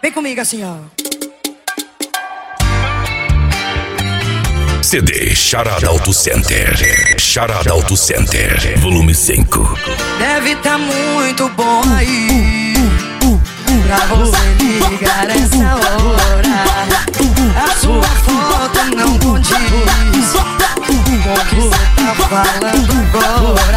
Vem comigo assim, ó. CD Charada Auto Center. Charada Auto Center, volume 5. Deve tá muito bom aí pra você ligar essa hora. A sua foto não condiz com o que você tá falando agora.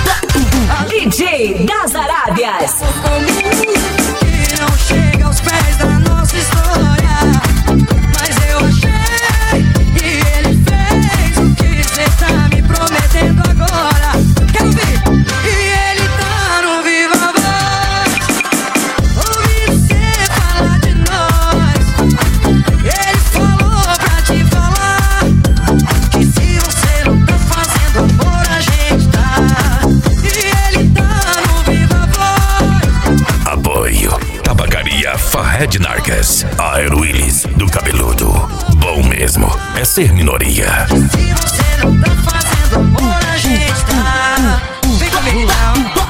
DJ das Arábias. Que não chega aos pés da nossa história, mas eu achei e ele fez o que cê tá me prometendo agora. Quero ver. E ele tá no Viva Voz, ouvindo cê falar de nós. Ele falou pra te falar que se você não tá fazendo amor, a gente tá. E ele tá no Viva Voz. Apoio Tabacaria Fahed Nargas. Aero Willis do Cabeludo. Bom mesmo é ser minoria. Se você não tá fazendo amor, a gente tá. Vem comigo então.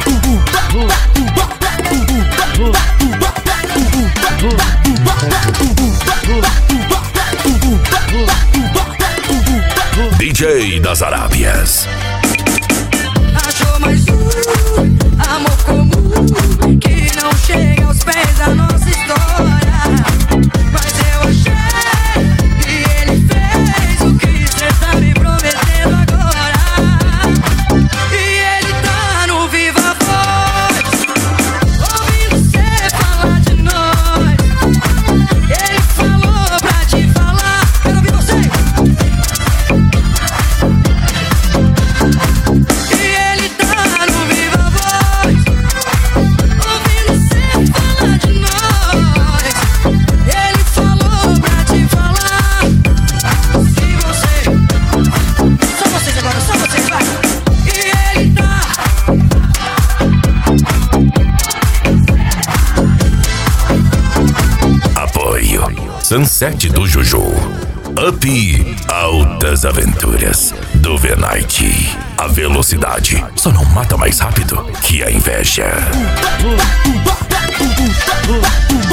DJ das Arábias. Achou mais amor comum que não chega aos pés da nossa história, mas eu achei e ele fez o que cê tá me prometendo agora. E ele tá no Viva Voz, ouvindo cê falar de nós. Ele falou pra te falar. Quero ouvir você. E ele tá no Viva Voz, ouvindo cê falar de nós. Ele falou pra te falar. Se você, só vocês agora, só vocês, vai. E ele tá. Apoio Sunset do Juju. Up Altas Aventuras do Venite. A velocidade só não mata mais rápido que a inveja.